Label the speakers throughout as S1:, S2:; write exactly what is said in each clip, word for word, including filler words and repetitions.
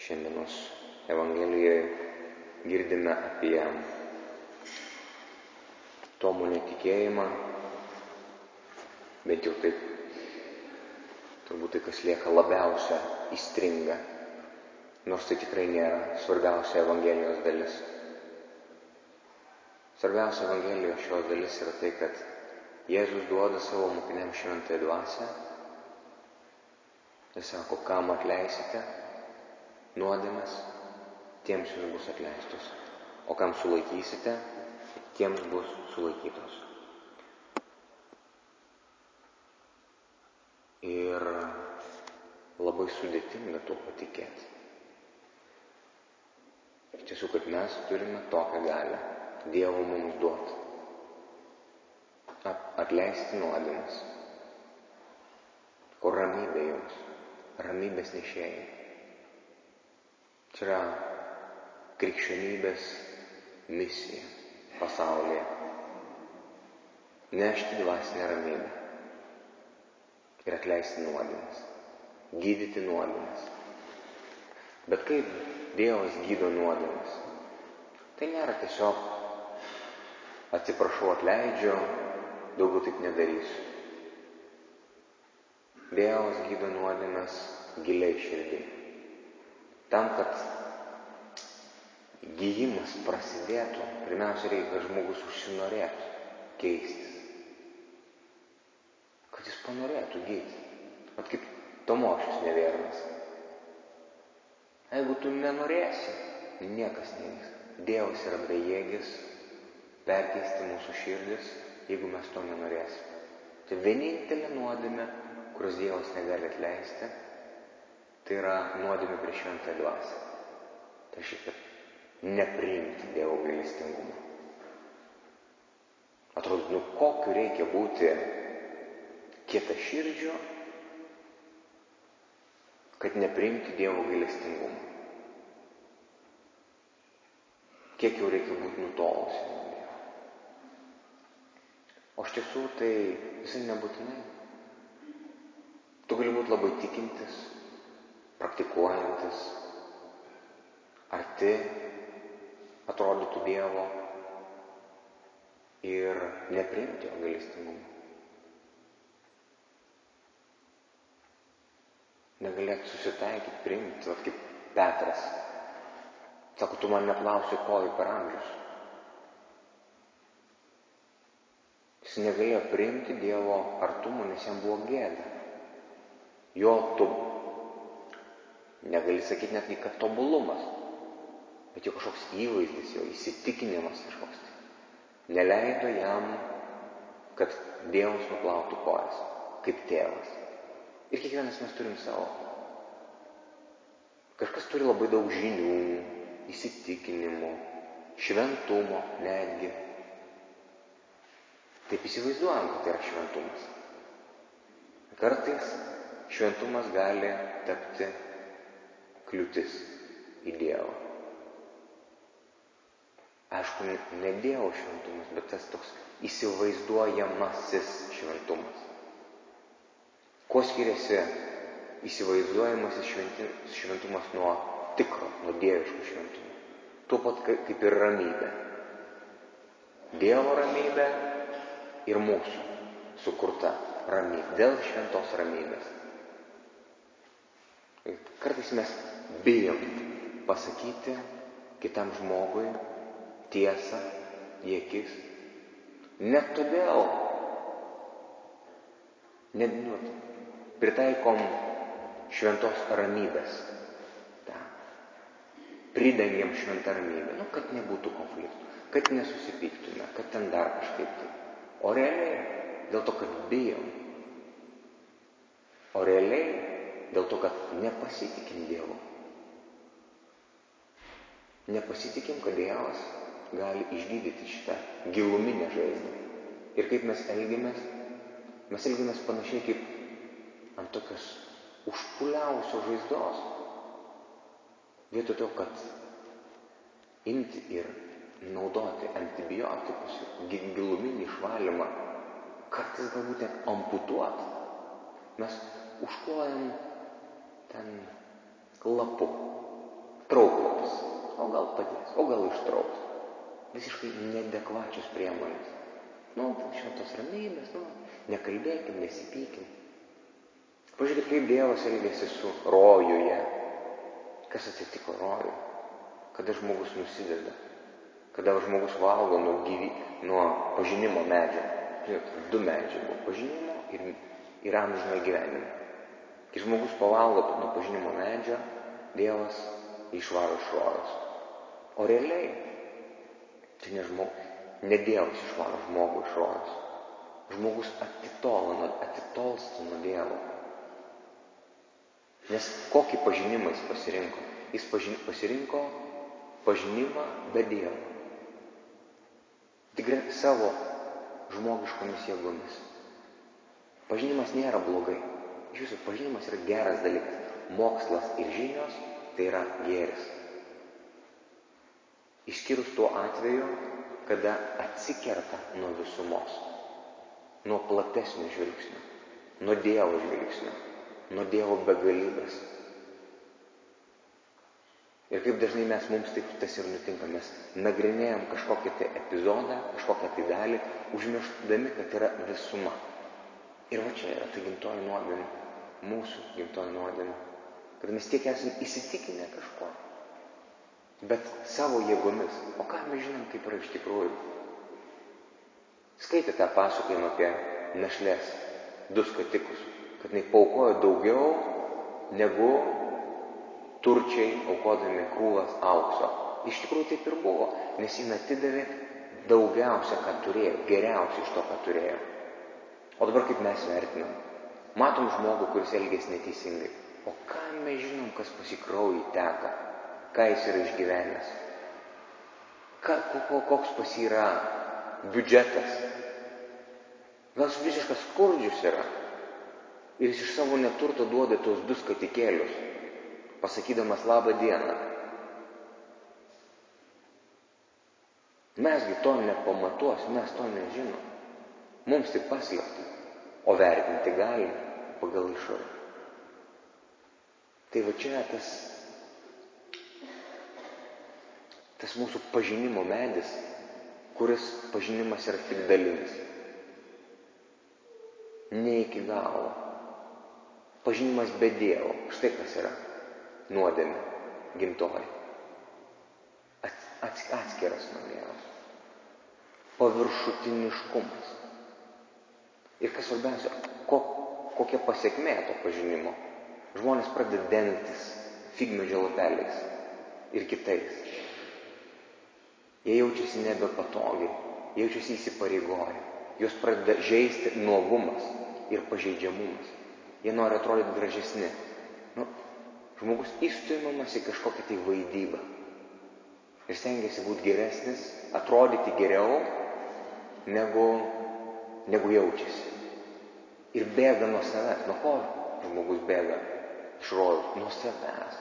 S1: Šiandienos Evangelijoje girdime apie Tomo netikėjimą, bent jau taip, turbūt tai, kas lieka labiausia įstringa, nors tai tikrai nėra svarbiausia Evangelijos dalis. Svarbiausia Evangelijos šios dalis yra tai, kad Jėzus duoda savo mokiniams šventąją dvasią ir sako, kam atleisite nuodėmes, tiems jums bus atleistos, o kam sulaikysite, tiems bus sulaikytos. Ir labai sudėtinga tuo patikėti. Iš tiesų, kad mes turime tokią galią Dievo mums duoti. Atleisti nuodėmes. Kur ramybė jums, ramybės nešėjai. Čia yra krikščionybės misija pasaulyje. Nešti dvasinę ramybę ir atleisti nuodėmes, gydyti nuodėmes. Bet kaip Dievas gydo nuodėmes? Tai nėra tiesiog atsiprašau, atleidžiu, daugiau taip nedarysiu. Dievas gydo nuodėmes giliai širdį. Tam, kad gyjimas prasidėtų, pirmiausia reikia, kad žmogus užsinorėtų keistis. Kad jis panorėtų gyti. Vat kaip Tomošius neviernas. Jeigu tu nenorėsi, niekas nevyks. Dievas yra bejėgis perkeisti mūsų širdis, jeigu mes to nenorėsime. Tai vienintelė nuodėmė, kurios Dievas negali atleisti, tai yra nuodėmė prieš šventąją dvasią. Tai reiškia, kad nepriimti Dievo gailestingumą. Atrodo, nu kokiu reikia būti kietaširdžiu, kad nepriimti Dievo gailestingumą. Kiek jau reikia būti nutolusi nuo Dievo. O iš tiesų tai visai nebūtinai. Tu gali būti labai tikintis, praktikuojantis, arti atrodytų Dievo ir nepriimti jo gailestingumą. Negalėtų susitaikyti, priimti, vat kaip Petras. Sako, tu man neplausi kojų per amžius. Jis negalėjo priimti Dievo artumo, nes jam buvo gėda. Jo tu, negali sakyti netgi, kad tobulumas, bet jo kažkoks įvaizdis, jo įsitikinimas kažkoks. Neleido jam, kad Dievas nuplautų kojas, kaip tėvas. Ir kiekvienas mes turim savo. Kažkas turi labai daug žinių, įsitikinimų, šventumo netgi. Taip įsivaizduojam, kad tai yra šventumas. Kartais šventumas gali tapti kliūtis į Dievą. Aišku, ne Dievo šventumas, bet tas toks įsivaizduojamasis šventumas. Kuo skiriasi įsivaizduojamasis šventumas nuo tikro, nuo dieviško šventumo? Tuo pat kaip ir ramybė. Dievo ramybė ir mūsų sukurta ramybė, dėl šventos ramybės. Kartais mes bijom pasakyti kitam žmogui tiesą į akis. Net todėl, net nu, pritaikom šventos ramybės. Ta. Pridengiam šventą ramybę, nu, kad nebūtų konfliktų, kad nesusipyktume, kad ten dar kažkaip tai. O realiai dėl to, kad bijom. O realiai dėl to, kad nepasitikim Dievu. Nepasitikim, kad Dievas gali išgydyti šitą giluminę žaizdą. Ir kaip mes elgiamės, mes elgiamės panašiai kaip ant tokios užpuliavusios žaizdos. Vietoj to, kad imti ir naudoti antibiotikus, giluminį išvalymą, kartais galbūt net amputuoti, mes užklojam ten lapu, trauklaus, o gal padės, o gal ištrauks. Visiškai neadekvačios priemonės. Nu, šventos ramybės, nu, nekalbėkim, nesipykim. Pažiūrėkit, kaip Dievas elgėsi su rojuje. Kas atsitiko rojuje? Kada žmogus nusideda, kada žmogus valgo nuo, gyvy, nuo pažinimo medžio. Žiūrėk, du medžiai buvo pažinimo ir, ir amžino gyvenimo. Kai žmogus pavalgo nuo pažinimo medžio, Dievas išvaro iš rojos. O realiai, tai ne, žmog, ne Dievas išvaro žmogų iš rojos. Žmogus atitolina, atitolsta nuo Dievo. Nes kokį pažinimą jis pasirinko? Jis pažin, pasirinko pažinimą be Dievo. Tik savo žmogiškomis jėgomis. Pažinimas nėra blogai. Iš viso pažinimas yra geras dalykas. Mokslas ir žinios tai yra gėris. Išskyrus tuo atveju, kada atsikerta nuo visumos, nuo platesnio žvilgsnio, nuo Dievo žvilgsnio, nuo Dievo begalybės. Ir kaip dažnai mes mums taip tas ir nutinka, mes nagrinėjam kažkokią tai epizodą, kažkokią tai dalį, užmirštami, kad yra visuma. Ir va čia yra ta gimtoji nuodėmė, mūsų gimtoji nuodėmė, kad mes tiek esame įsitikinę kažko, bet savo jėgomis. O ką mes žinom, kaip yra iš tikrųjų? Skaitė tą pasakojimą apie našlės du skatikus, kad jinai paaukojo daugiau negu turčiai aukodami krūvas aukso. Iš tikrųjų taip ir buvo, nes jin atidavė daugiausia, ką turėjo, geriausia iš to, ką turėjo. O dabar kaip mes vertinam? Matom žmogų, kuris elgės neteisingai. O ką mes žinom, kas pasikraujai teka? Ką jis yra išgyvenęs? Ką, koks pas yra biudžetas? Gal jis visiškas skurdžius yra? Ir jis iš savo neturto duoda tos du skatikėlius, pasakydamas labą dieną. Mesgi to nepamatuos, mes to nežinom. Mums tai paslėpta, o vertinti galim pagal išorę. Tai va čia tas, tas mūsų pažinimo medis, kuris pažinimas yra tik dalinis. Ne iki galo. Pažinimas be Dievo. Štai kas yra nuodėmė, gimtoji. Ats, atskiras nuo Dievo. Paviršutiniškumas. Ir kas svarbiausia, ko, kokia pasiekmė to pažinimo. Žmonės pradeda dengtis figmedžio lapeliais ir kitais. Jie jaučiasi nebepatogiai, jaučiasi įsipareigoję. Jos pradeda žeisti nuogumas ir pažeidžiamumas. Jie nori atrodyti gražesni. Nu, žmogus įstumiamas į kažkokią tai vaidybą. Ir stengiasi būti geresnis, atrodyti geriau, negu, negu jaučiasi. Ir bėga nuo savęs. Nuo ko žmogus bėga iš rojaus? Nuo savęs.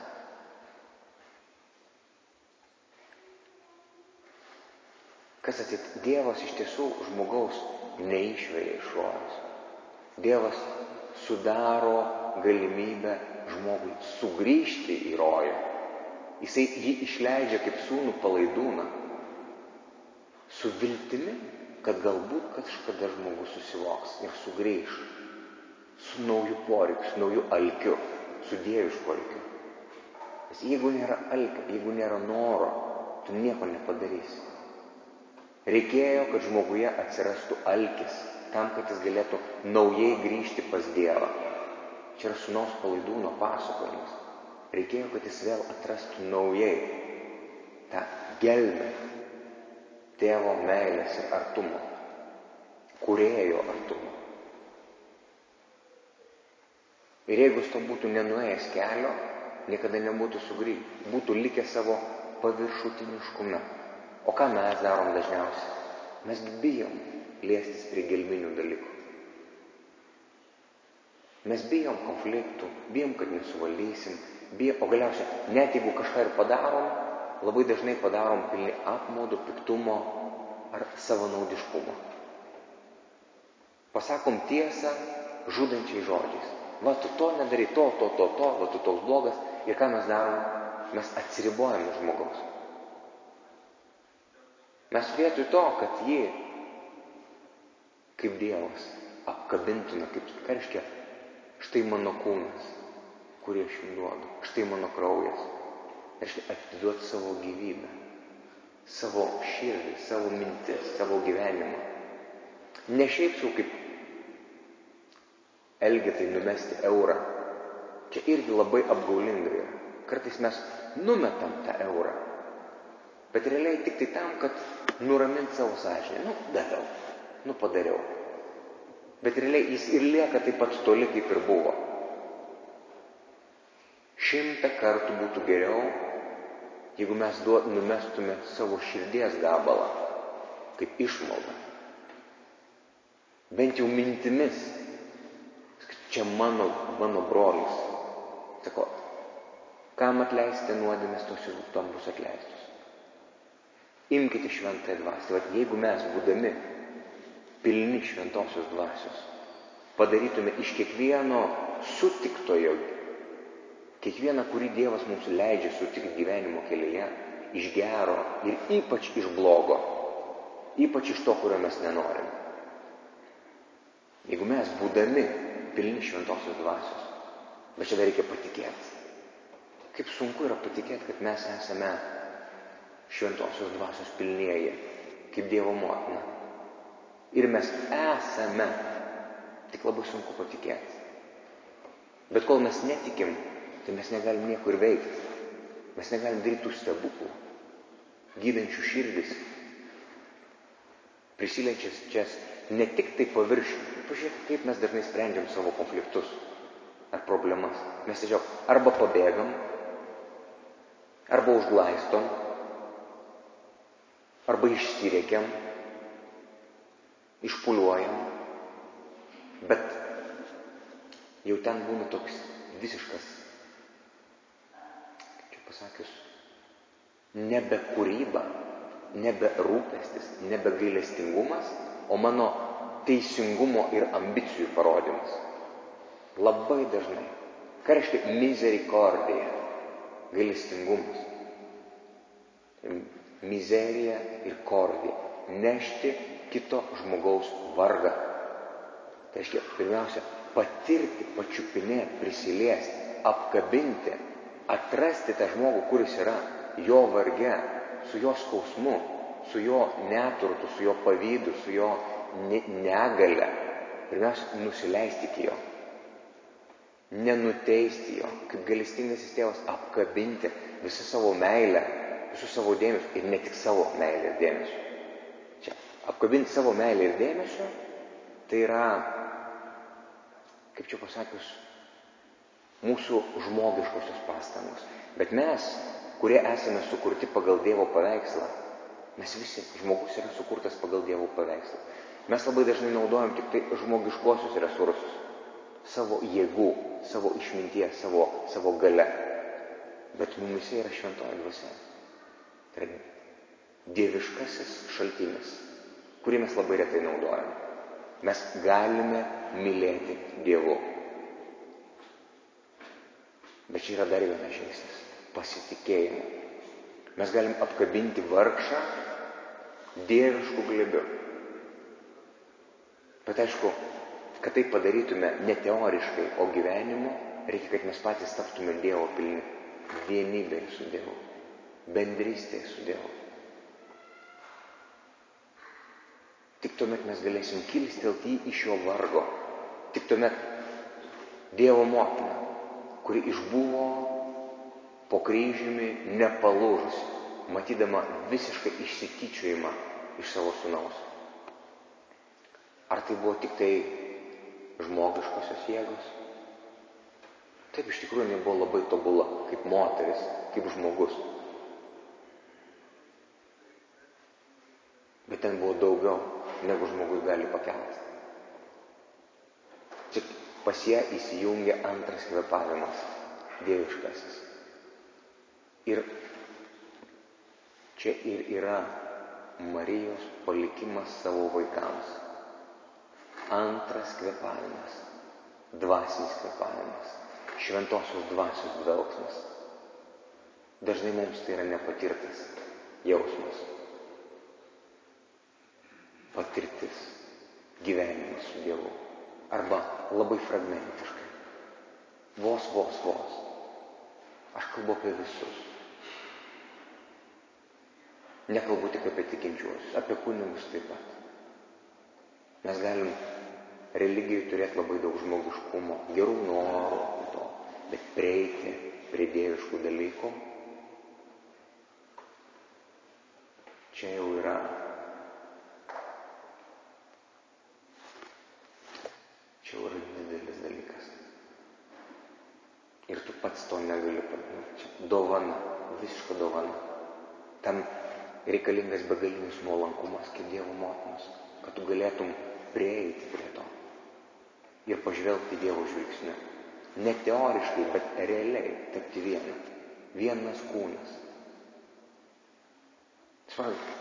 S1: Kas atsitiko? Dievas iš tiesų žmogaus neišveja iš rojaus. Dievas sudaro galimybę žmogui sugrįžti į rojų. Jisai jį išleidžia kaip sūnų palaidūną, su viltimi, kad galbūt kažkada žmogus susivoks ir sugrįž su nauju poreikiu, su nauju alkiu, su dievišku alkiu. Nes jeigu nėra alkio, jeigu nėra noro, tu nieko nepadarysi. Reikėjo, kad žmoguje atsirastų alkis, tam, kad jis galėtų naujai grįžti pas Dievą. Čia yra sūnaus palaidūno pasakojimas. Reikėjo, kad jis vėl atrastų naujai tą gelmę Tėvo meilės ir artumo, kūrėjo artumo. Ir jeigu jis to būtų nenuėjęs kelio, niekada nebūtų sugrįžęs, būtų likę savo paviršutiniškume. O ką mes darom dažniausiai? Mes bijom liestis prie gelminių dalykų. Mes bijom konfliktų, bijom, kad nesuvaldysim, bijom, o galiausiai, net jeigu kažką ir padarom, labai dažnai padarom pilni apmaudo, piktumo ar savanaudiškumo. Pasakom tiesą žudančiai žodžiais. Va, tu to nedarai, to, to, to, to, va, tu toks blogas. Ir ką mes darom? Mes atsiribojame žmogaus. Mes vietoj to, kad jį kaip Dievas apkabintume, kaip karškia, štai mano kūnas, kurį aš jums duodu, štai mano kraujas. Reiškia atiduoti savo gyvybę, savo širdį, savo mintis, savo gyvenimą. Ne šiaip sau kaip Elgetai numesti eurą. Čia irgi labai apgaulinga yra. Kartais mes numetam tą eurą, bet realiai tik tai tam, kad nuramint savo sąžinę. Nu, daviau, nu padariau. Bet realiai jis ir lieka taip pat toli, kaip ir buvo. Šimtą kartų būtų geriau, jeigu mes duot, numestume savo širdies gabalą, kaip išmaldą. Bent jau mintimis. Čia mano, mano brolis. Sako, kam atleisite nuodėmes, tos jūs tom bus atleistos. Imkite šventąją dvasią. Tai vat, jeigu mes, būdami pilni šventosios dvasios, padarytume iš kiekvieno sutiktojo, kiekvieną, kurį Dievas mums leidžia sutikti gyvenimo kelyje, iš gero ir ypač iš blogo, ypač iš to, kurio mes nenorime. Jeigu mes, būdami pilni šventosios dvasios, bet čia dar reikia patikėti. Kaip sunku yra patikėti, kad mes esame šventosios dvasios pilnieji, kaip Dievo motina. Ir mes esame, tik labai sunku patikėti. Bet kol mes netikim, tai mes negalim nieko ir veikti. Mes negalim daryti tų stebuklų, gydančių širdis, prisilenčias čia ne tik tai paviršių. Pažiūrėk, kaip mes dažnai sprendžiam savo konfliktus ar problemas. Mes tiesiog arba pabėgam, arba užglaistom, arba išsirėkiam, išpuliuojam, bet jau ten būna toks visiškas, kaip čia pasakius, nebe kūryba, nebe rūpestis, nebe gailestingumas, o mano teisingumo ir ambicijų parodymas. Labai dažnai. Ką reiškia misericordija? Gailestingumas. Mizerija ir kordija. Nešti kito žmogaus vargą. Tai reiškia, pirmiausia, patirti, pačiupinėti, prisiliesti, apkabinti, atrasti tą žmogų, kuris yra jo varge, su jo skausmu, su jo neturtu, su jo pavydu, su jo negale. Pirmiausia, nusileisti iki jo. Nenuteisti jo. Kaip gailestingasis tėvas apkabinti visą savo meilę, visų savo dėmesio ir ne tik savo meilę ir dėmesio. Čia, apkabinti savo meilę ir dėmesio, tai yra, kaip čia pasakius, mūsų žmogiškosios pastangos. Bet mes, kurie esame sukurti pagal Dievo paveikslą, mes visi, žmogus yra sukurtas pagal Dievo paveikslą. Mes labai dažnai naudojam tik tai žmogiškosius resursus, savo jėgų, savo išminties, savo, savo gale. Bet mumise yra šventoji dvasia. Tai yra dieviškasis šaltinis, kurį mes labai retai naudojam. Mes galime mylėti Dievu. Bet čia yra dar vienas žingsnis – pasitikėjimo. Mes galim apkabinti vargšą dieviškų glėbių. Bet aišku, kad tai padarytume ne teoriškai, o gyvenimu, reikia, kad mes patys taptume Dievo pilni. Vienybėje su Dievu, bendrystėje su Dievu. Tik tuomet mes galėsim kilstelti iš jo vargo. Tik tuomet Dievo motina, kuri išbuvo po kryžiumi nepalūžusi, matydama visiškai išsityčiojimą iš savo sūnaus. Ar tai buvo tik tai žmogiškosios jėgos? Taip, iš tikrųjų, jinai buvo labai tobula, kaip moteris, kaip žmogus. Bet ten buvo daugiau, negu žmogus gali pakelti. Čia pas ją įsijungia antras kvėpavimas, dieviškasis. Ir čia ir yra Marijos palikimas savo vaikams. Antras kvėpavimas, dvasinis kvėpavimas, šventosios dvasios dvelksmas. Dažnai mums tai yra nepatirtas jausmas, patirtis, gyvenimas su Dievu. Arba labai fragmentiškai. Vos, vos, vos. Aš kalbu apie visus. Nekalbu tik apie tikinčiuosius, apie kunigus taip pat. Mes galim religijai turėti labai daug žmogiškumo, gerų norų, to, bet prieiti prie dieviškų dalykų, čia jau yra čia jau yra didelis dalykas. Ir tu pats to negali padaryti. Čia dovana, visiška dovana. Tam reikalingas begalinis nuolankumas, kaip Dievo motinos, kad tu galėtum prieiti prie to ir pažvelgti Dievo žvilgsniu. Ne teoriškai, bet realiai tapti viena. Vienas kūnas. Svarbu.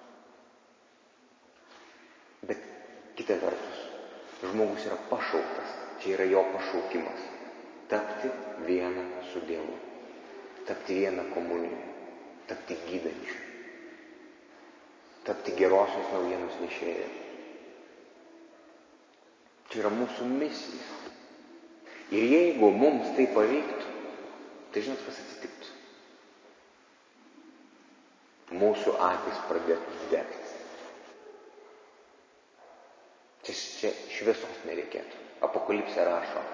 S1: Bet kita vertus, žmogus yra pašauktas, čia yra jo pašaukimas. Tapti viena su Dievu. Tapti viena komunijoje. Tapti gydančiu. Tapti gerosios naujienos nešėju. Čia yra mūsų misija. Ir jeigu mums tai pavyktų, tai žinot, kas atsitiktų? Mūsų akys pradėtų degti. Čia, čia šviesos nereikėtų. Apokalipsė rašo.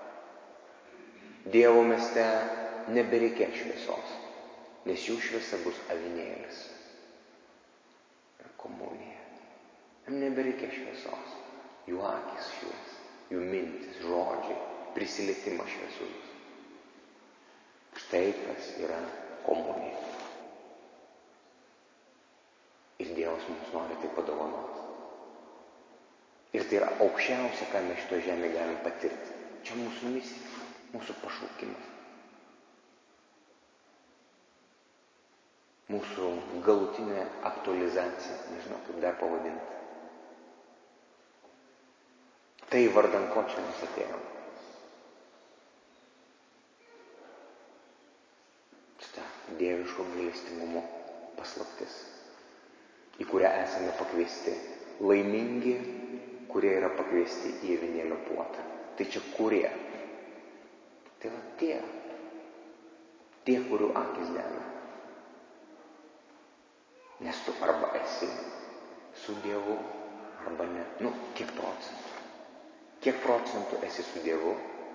S1: Dievo mieste nebereikės šviesos, nes jų šviesa bus avinėlis. Ir komunija. Jam nebereikės šviesos. Jų akys švies, jų mintis, žodžiai, prisilietimas šviesus. Štai kas yra komunija. Ir Dievas mums nori tai padovanoti. Ir tai yra aukščiausia, ką mes šito žemė galim patirti. Čia mūsų misija, mūsų pašaukimas. Mūsų galutinė aktualizacija, nežinau kaip dar pavadinti. Tai vardan ko čia mes atėjom. Šitą dieviško gailestingumo paslaptis, į kurią esame pakviesti. Laimingi, kurie yra pakviesti į avinėlio puotą. Tai čia kurie? Tai va tie. Tie, kurių akis dega. Nes tu arba esi su Dievu, arba ne. Nu, kiek procentų? Kiek procentų esi su Dievu?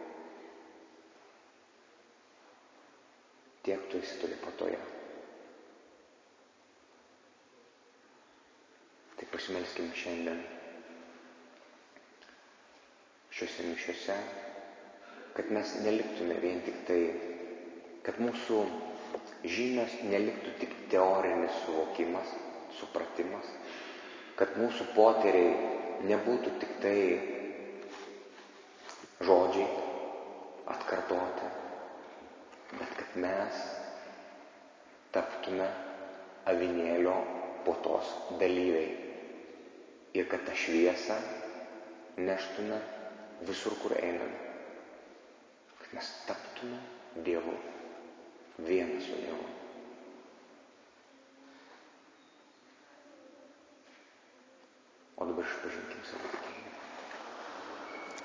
S1: Tiek tu esi toli patoje. Tai pasimelskime šiandien šiuose mišiuose, kad mes neliktume vien tik tai, kad mūsų žinios neliktų tik teorinis suvokimas, supratimas, kad mūsų potyriai nebūtų tik tai žodžiai atkartoti, bet kad mes taptume avinėlio puotos dalyviai ir kad tą šviesą neštume visur, kur einame. Kad mes taptume Dievu, vienas su Dievu.